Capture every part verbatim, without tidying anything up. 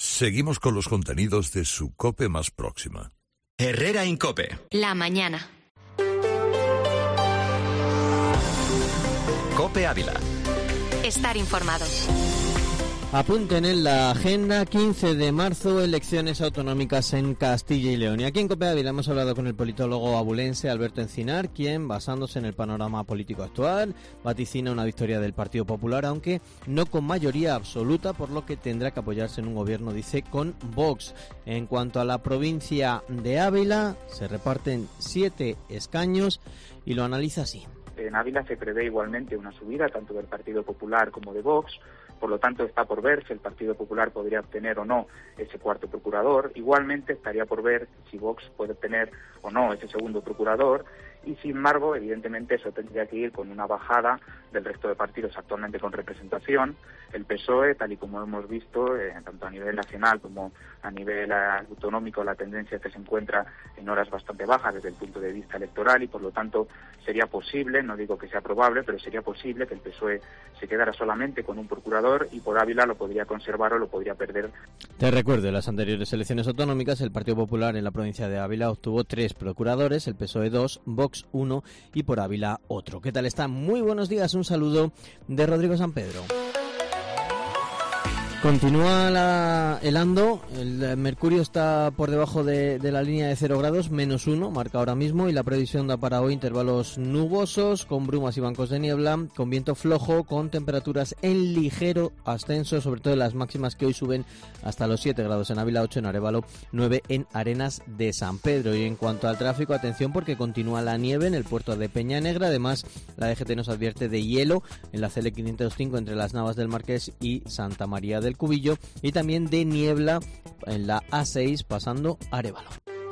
Seguimos con los contenidos de su COPE más próxima. Herrera Incope. La mañana. COPE Ávila. Estar informado. Apunten en la agenda, quince de marzo, elecciones autonómicas en Castilla y León. Y aquí en COPE Ávila hemos hablado con el politólogo abulense Alberto Encinar, quien, basándose en el panorama político actual, vaticina una victoria del Partido Popular, aunque no con mayoría absoluta, por lo que tendrá que apoyarse en un gobierno, dice, con Vox. En cuanto a la provincia de Ávila, se reparten siete escaños y lo analiza así. En Ávila se prevé igualmente una subida tanto del Partido Popular como de Vox. Por lo tanto, está por ver si el Partido Popular podría obtener o no ese cuarto procurador. Igualmente, estaría por ver si Vox puede obtener o no ese segundo procurador. Y, sin embargo, evidentemente, eso tendría que ir con una bajada del resto de partidos actualmente con representación. El P S O E, tal y como hemos visto, eh, tanto a nivel nacional como a nivel autonómico, la tendencia es que se encuentra en horas bastante bajas desde el punto de vista electoral y, por lo tanto, sería posible, no digo que sea probable, pero sería posible que el P S O E se quedara solamente con un procurador y por Ávila lo podría conservar o lo podría perder. Te recuerdo, en las anteriores elecciones autonómicas, el Partido Popular en la provincia de Ávila obtuvo tres procuradores, el P S O E dos, Vox uno y por Ávila otro. ¿Qué tal está? Muy buenos días, un saludo de Rodrigo San Pedro. Continúa la, helando, el mercurio está por debajo de, de la línea de cero grados, menos uno, marca ahora mismo, y la previsión da para hoy intervalos nubosos, con brumas y bancos de niebla, con viento flojo, con temperaturas en ligero ascenso, sobre todo en las máximas que hoy suben hasta los siete grados en Ávila, ocho en Arévalo, nueve en Arenas de San Pedro. Y en cuanto al tráfico, atención porque continúa la nieve en el puerto de Peña Negra, además la D G T nos advierte de hielo en la C L quinientos cinco entre las Navas del Marqués y Santa María del Cubillo, y también de niebla en la A seis pasando Arévalo.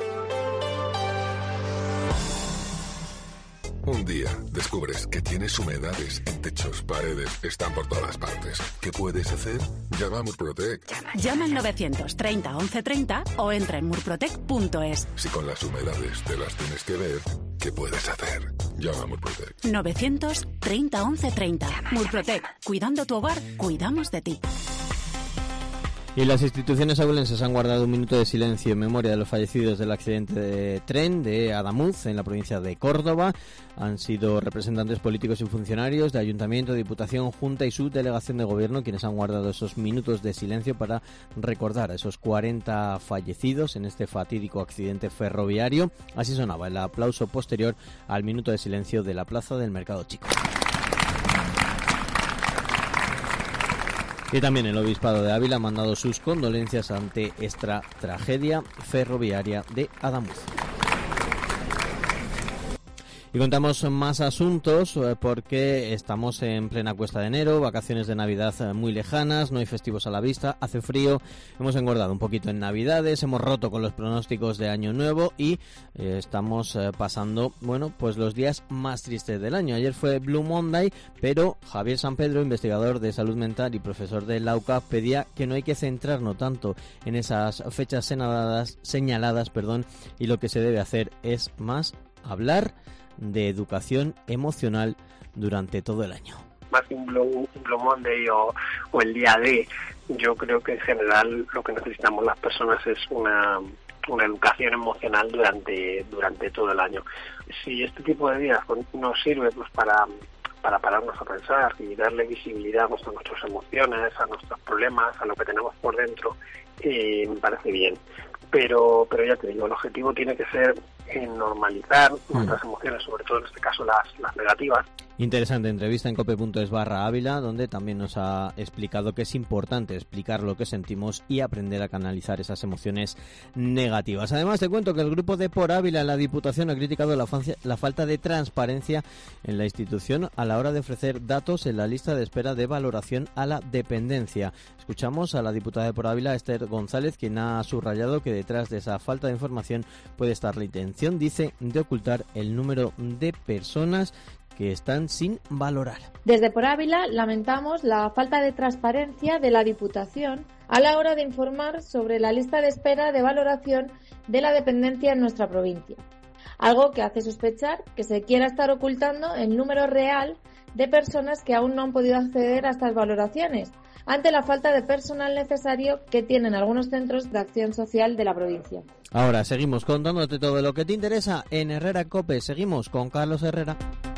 Un día descubres que tienes humedades en techos, paredes, están por todas partes. ¿Qué puedes hacer? Llama a Murprotec. Llama al novecientos treinta once treinta o entra en murprotec punto es. Si con las humedades te las tienes que ver, ¿qué puedes hacer? Llama a Murprotec. novecientos treinta once treinta. Murprotec. Cuidando tu hogar, cuidamos de ti. Y las instituciones abulenses han guardado un minuto de silencio en memoria de los fallecidos del accidente de tren de Adamuz en la provincia de Córdoba. Han sido representantes políticos y funcionarios de Ayuntamiento, Diputación, Junta y Subdelegación de Gobierno quienes han guardado esos minutos de silencio para recordar a esos cuarenta fallecidos en este fatídico accidente ferroviario. Así sonaba el aplauso posterior al minuto de silencio de la Plaza del Mercado Chico. Y también el Obispado de Ávila ha mandado sus condolencias ante esta tragedia ferroviaria de Adamuz. Y contamos más asuntos porque estamos en plena cuesta de enero, vacaciones de Navidad muy lejanas, no hay festivos a la vista, hace frío, hemos engordado un poquito en Navidades, hemos roto con los pronósticos de Año Nuevo y eh, estamos eh, pasando, bueno, pues los días más tristes del año. Ayer fue Blue Monday, pero Javier San Pedro, investigador de salud mental y profesor de la U C A P, pedía que no hay que centrarnos tanto en esas fechas señaladas, señaladas, perdón, y lo que se debe hacer es más hablar de educación emocional durante todo el año. Más que un Blue, un Blue Monday o, o el día D, yo creo que en general lo que necesitamos las personas es una, una educación emocional durante durante todo el año. Si este tipo de días nos sirve pues para para pararnos a pensar y darle visibilidad pues, a nuestras emociones, a nuestros problemas, a lo que tenemos por dentro, eh, me parece bien. Pero pero ya te digo, el objetivo tiene que ser en normalizar nuestras emociones, sobre todo en este caso las, las negativas. Interesante entrevista en cope punto es barra Ávila, donde también nos ha explicado que es importante explicar lo que sentimos y aprender a canalizar esas emociones negativas. Además, te cuento que el grupo de Por Ávila en la Diputación ha criticado la, fa- la falta de transparencia en la institución a la hora de ofrecer datos en la lista de espera de valoración a la dependencia. Escuchamos a la diputada de Por Ávila, Esther González, quien ha subrayado que detrás de esa falta de información puede estar la intención, dice, de ocultar el número de personas que están sin valorar. Desde Por Ávila lamentamos la falta de transparencia de la Diputación a la hora de informar sobre la lista de espera de valoración de la dependencia en nuestra provincia, algo que hace sospechar que se quiera estar ocultando el número real de personas que aún no han podido acceder a estas valoraciones, ante la falta de personal necesario que tienen algunos centros de acción social de la provincia. Ahora seguimos contándote todo lo que te interesa en Herrera COPE. Seguimos con Carlos Herrera.